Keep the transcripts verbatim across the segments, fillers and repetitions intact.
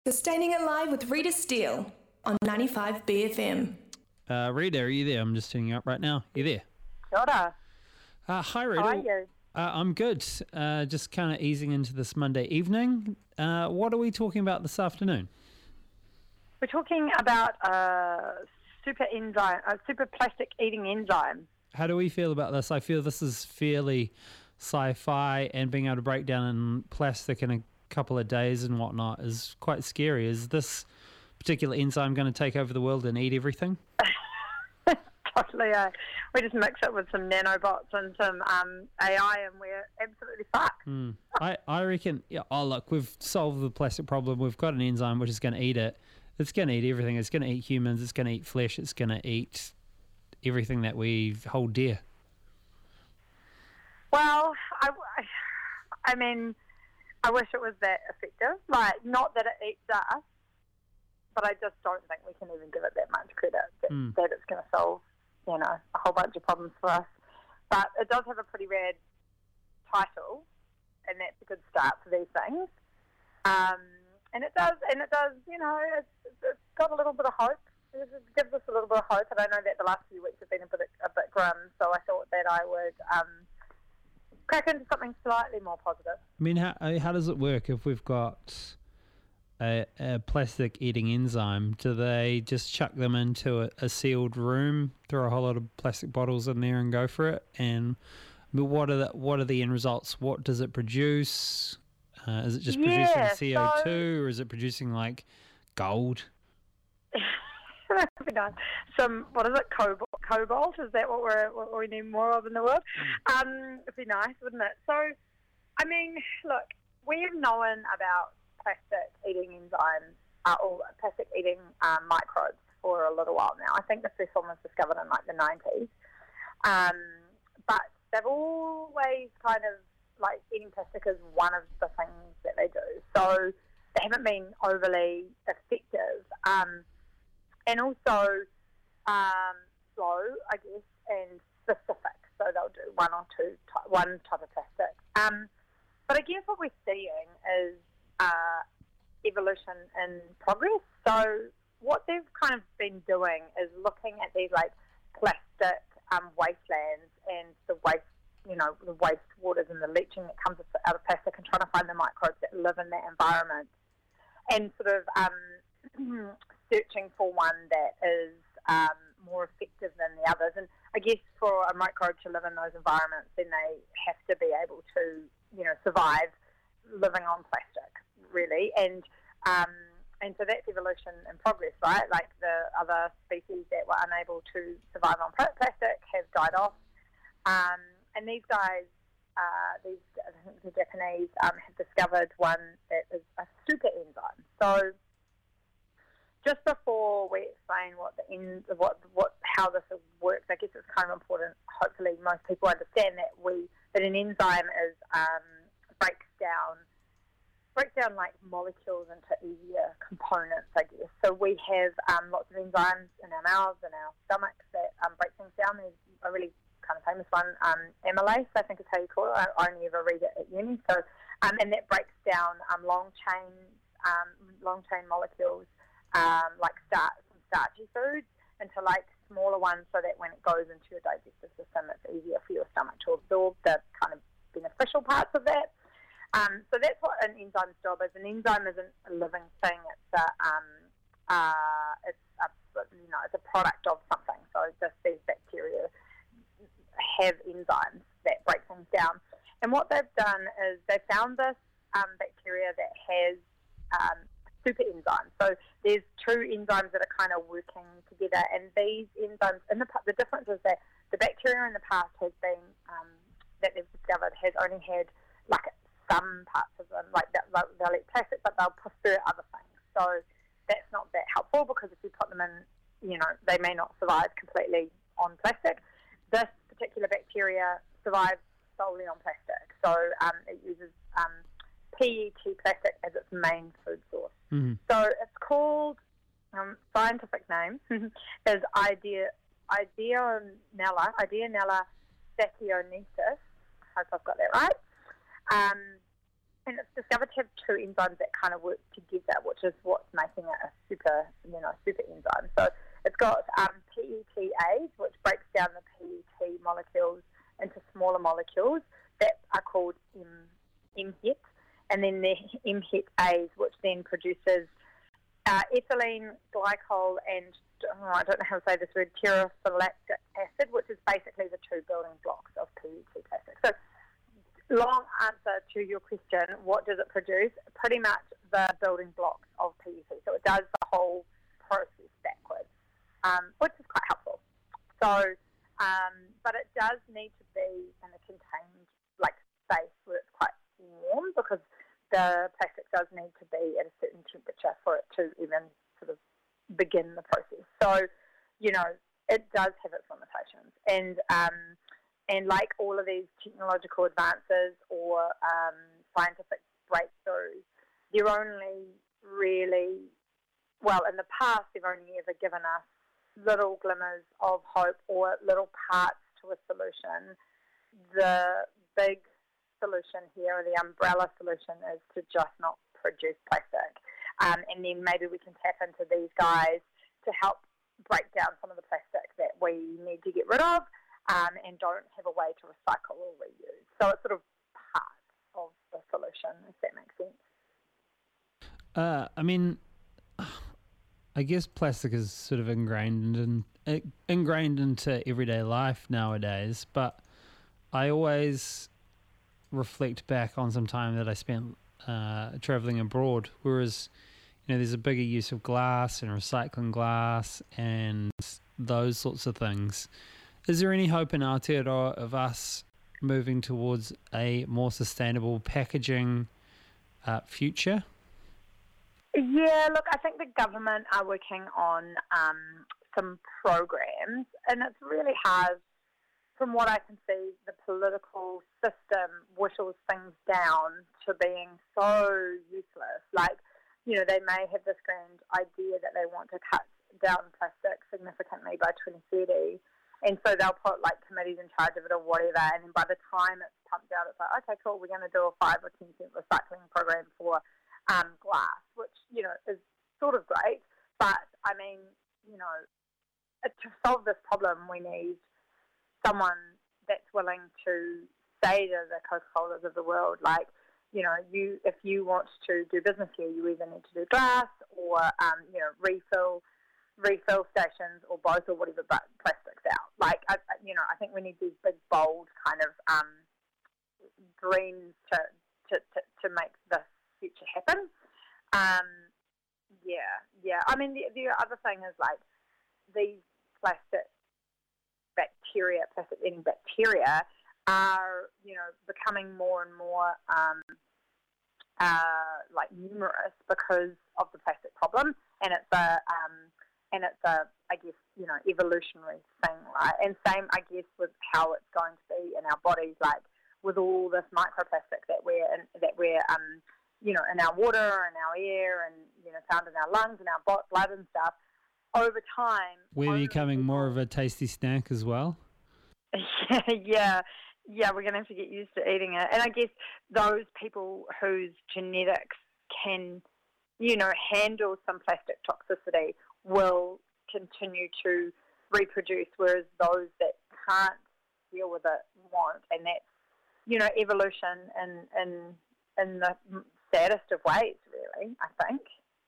Sustaining It Live with Rita Steele on ninety-five B F M. Uh, Rita, are you there? I'm just turning you up right now. You there? Kia ora. Uh, hi, Rita. How are you? Uh, I'm good. Uh, just kind of easing into this Monday evening. Uh, what are we talking about this afternoon? We're talking about a super enzyme, a super plastic eating enzyme. How do we feel about this? I feel this is fairly sci-fi, and being able to break down in plastic in a couple of days and whatnot is quite scary. Is this particular enzyme going to take over the world and eat everything? Totally. Uh, we just mix it with some nanobots and some um, A I and we're absolutely fucked. Mm. I, I reckon, yeah, oh look, we've solved the plastic problem. We've got an enzyme which is going to eat it. It's going to eat everything. It's going to eat humans. It's going to eat flesh. It's going to eat everything that we hold dear. Well, I, I mean, I wish it was that effective. Like, not that it eats us, but I just don't think we can even give it that much credit that, mm. that it's going to solve, you know, a whole bunch of problems for us. But it does have a pretty rad title, and that's a good start for these things. Um, and it does, and it does, you know, it's, it's got a little bit of hope. It gives us a little bit of hope. And I know that the last few weeks have been a bit a bit grim, so I thought that I would um, crack into something slightly more positive. I mean, how how does it work if we've got a, a plastic eating enzyme? Do they just chuck them into a, a sealed room, throw a whole lot of plastic bottles in there and go for it? And what are the what are the end results? What does it produce? Uh, is it just yeah, producing C O two, so, or is it producing like gold? That'd be nice. Some, what is it, cobalt? Cobalt? Is that what, we're, what we need more of in the world? Mm. Um, it'd be nice, wouldn't it? So, I mean, look, we have known about plastic eating enzymes, uh, or plastic eating um, microbes for a little while now. I think the first one was discovered in like the nineties. Um, but they've always kind of, like, eating plastic is one of the things that they do. So they haven't been overly effective. Um, and also um, slow, I guess, and specific. So they'll do one or two, ty- one type of plastic. Um, but I guess what we're seeing is uh, evolution in progress. So what they've kind of been doing is looking at these, like, plastic um, wastelands and the waste, you know, the waste waters and the leaching that comes out of plastic, and trying to find the microbes that live in that environment, and sort of um, searching for one that is um, more effective than the others. And I guess for a microbe to live in those environments, then they have to be able to, you know, survive living on plastic, really. And um, and so that's evolution in progress, right? Like, the other species that were unable to survive on plastic have died off. Um, and these guys, uh, these I think the Japanese um, have discovered one that is a super enzyme. So just before we explain what the en- what what how this works, I guess it's kind of important. Hopefully, most people understand that we that an enzyme is um, breaks down breaks down like molecules into easier components, I guess. So we have um, lots of enzymes in our mouths and our stomachs that um, break things down. There's a really kind of famous one, um, amylase, I think is how you call it. I only ever read it at uni. So, um, and that breaks down um, long chain um, long chain molecules, um, like starch, starchy foods, into like smaller ones, so that when it goes into your digestive system, it's easier for your stomach to absorb the kind of beneficial parts of that. Um, so that's what an enzyme's job is. An enzyme isn't a living thing; it's a um, uh, it's a, you know it's a product of something. So just these bacteria have enzymes that break things down. And what they've done is they found this um, bacteria that has um, super enzymes. So there's two enzymes that are kind of working together, and these enzymes, in the, the difference is that the bacteria in the past has been, um, that they've discovered, has only had like some parts of them, like they'll, they'll eat plastic, but they'll prefer other things. So that's not that helpful, because if you put them in, you know, they may not survive completely on plastic. This particular bacteria survives solely on plastic. So um, it uses um, P E T plastic as its main food source. Mm-hmm. So it's called, um, scientific name is Idea, Ideonella, Ideonella saccharomyces. I hope I've got that right. Um, and it's discovered to have two enzymes that kind of work together, which is what's making it a super, you know, super enzyme. So it's got um, P E T As, which breaks down the P E T molecules into smaller molecules that are called M M HET, and then the M HET As, which then produces uh, ethylene glycol and oh, I don't know how to say this word, terephthalic acid, which is basically the two building blocks of P E T plastic. So, long answer to your question, what does it produce? Pretty much the building blocks of P E T. So it does the whole process backwards, um, which is quite helpful. So, um, but it does need to be in a contained, like, space where it's quite warm, because the plastic does need to be at a certain temperature for it to even sort of begin the process. So, you know, it does have its limitations. And um, and like all of these technological advances or um, scientific breakthroughs, they're only really, well, in the past, they've only ever given us little glimmers of hope or little parts to a solution. The big solution here, or the umbrella solution, is to just not produce plastic. Um, and then maybe we can tap into these guys to help break down some of the plastic that we need to get rid of um, and don't have a way to recycle or reuse. So it's sort of part of the solution, if that makes sense. Uh, I mean, I guess plastic is sort of ingrained in, ingrained into everyday life nowadays, but I always reflect back on some time that I spent uh, traveling abroad, whereas, you know, there's a bigger use of glass and recycling glass and those sorts of things. Is there any hope in Aotearoa of us moving towards a more sustainable packaging uh, future? Yeah, look, I think the government are working on um, some programs, and it's really hard. From what I can see, the political system whittles things down to being so useless. Like, you know, they may have this grand idea that they want to cut down plastic significantly by twenty thirty, and so they'll put, like, committees in charge of it or whatever, and then by the time it's pumped out, it's like, okay, cool, we're going to do a five or ten cent recycling program for um, glass, which, you know, is sort of great, but, I mean, you know, to solve this problem, we need someone that's willing to say to the Coca-Colas of the world, like, you know, you if you want to do business here, you either need to do glass or, um, you know, refill refill stations or both or whatever, but plastics out. Like, I, you know, I think we need these big, bold kind of um, dreams to, to, to, to make this future happen. Um, yeah, yeah. I mean, the, the other thing is, like, these plastic bacteria, plastic-eating bacteria, are, you know, becoming more and more um, uh, like numerous because of the plastic problem, and it's a um, and it's a, I guess, you know, evolutionary thing, right? And same, I guess, with how it's going to be in our bodies, like with all this microplastic that we're in, that we're um, you know, in our water and our air, and, you know, found in our lungs and our blood and stuff. Over time, we're becoming more of a tasty snack as well. yeah, yeah, we're going to have to get used to eating it. And I guess those people whose genetics can, you know, handle some plastic toxicity will continue to reproduce, whereas those that can't deal with it won't. And that's, you know, evolution in in in the saddest of ways, really, I think.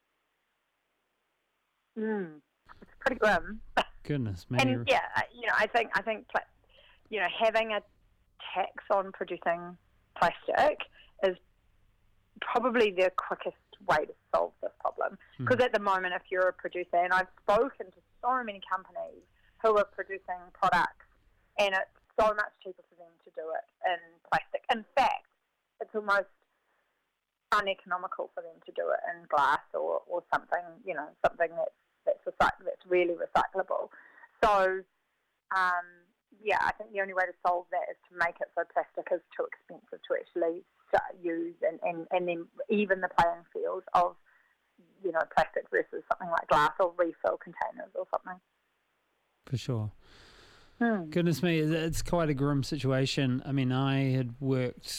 Mm. It's pretty grim. Goodness, maybe. And yeah, you know, I think I think you know, having a tax on producing plastic is probably the quickest way to solve this problem. Because mm. at the moment, if you're a producer, and I've spoken to so many companies who are producing products, and it's so much cheaper for them to do it in plastic. In fact, it's almost uneconomical for them to do it in glass or, or something, you know, something that's that's recyc- that's really recyclable. So, um, yeah, I think the only way to solve that is to make it so plastic is too expensive to actually use, and, and, and then even the playing field of, you know, plastic versus something like glass or refill containers or something. For sure. Hmm. Goodness me, it's quite a grim situation. I mean, I had worked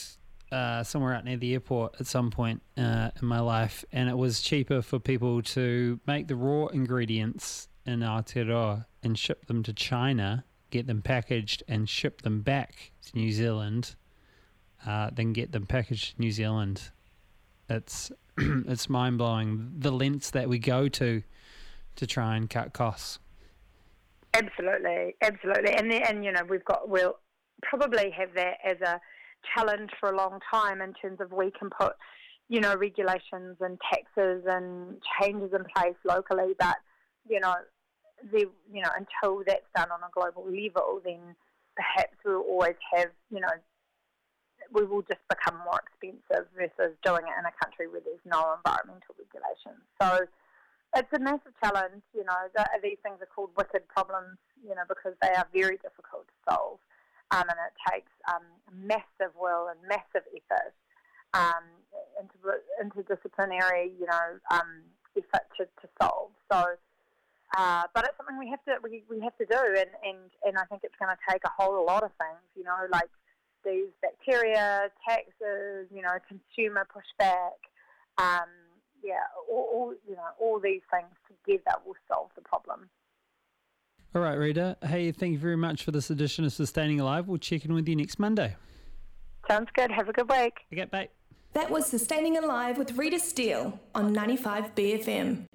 uh, somewhere out near the airport at some point uh, in my life, and it was cheaper for people to make the raw ingredients in Aotearoa and ship them to China, get them packaged and ship them back to New Zealand, uh, than get them packaged to New Zealand. It's it's mind blowing the lengths that we go to to try and cut costs. Absolutely, absolutely, and and you know we've got we'll probably have that as a challenge for a long time in terms of we can put you know regulations and taxes and changes in place locally, but you know the you know until that's done on a global level, then perhaps we'll always have you know we will just become more expensive versus doing it in a country where there's no environmental regulations. So it's a massive challenge, you know, the, these things are called wicked problems, you know, because they are very difficult to solve, um, and it takes um, massive will and massive effort, um, into, interdisciplinary, you know, um, effort to, to solve. So, uh, but it's something we have to we, we have to do, and, and, and I think it's going to take a whole lot of things, you know, like these bacteria, taxes, you know, consumer pushback, um, yeah, all, all you know, all these things together will solve the problem. All right, Rita. Hey, thank you very much for this edition of Sustaining Alive. We'll check in with you next Monday. Sounds good. Have a good week. Okay, bye. That was Sustaining Alive with Rita Steele on ninety-five B F M.